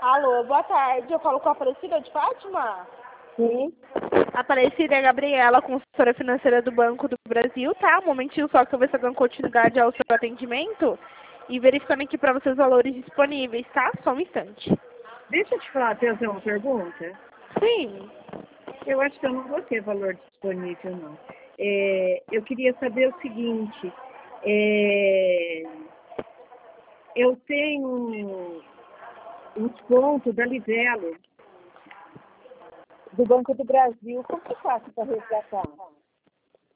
Alô, boa tarde. Eu falo com a Aparecida de Fátima? Sim. Aparecida é a Gabriela, consultora financeira do Banco do Brasil, tá? Um momentinho só que eu vou estar dando continuidade ao seu atendimento e verificando aqui para vocês os valores disponíveis, tá? Só um instante. Deixa eu te fazer uma pergunta. Sim. Eu acho que eu não vou ter valor disponível, não. Eu queria saber o seguinte. Eu tenho um desconto da Livelo, do Banco do Brasil. Como que eu faço para resgatar?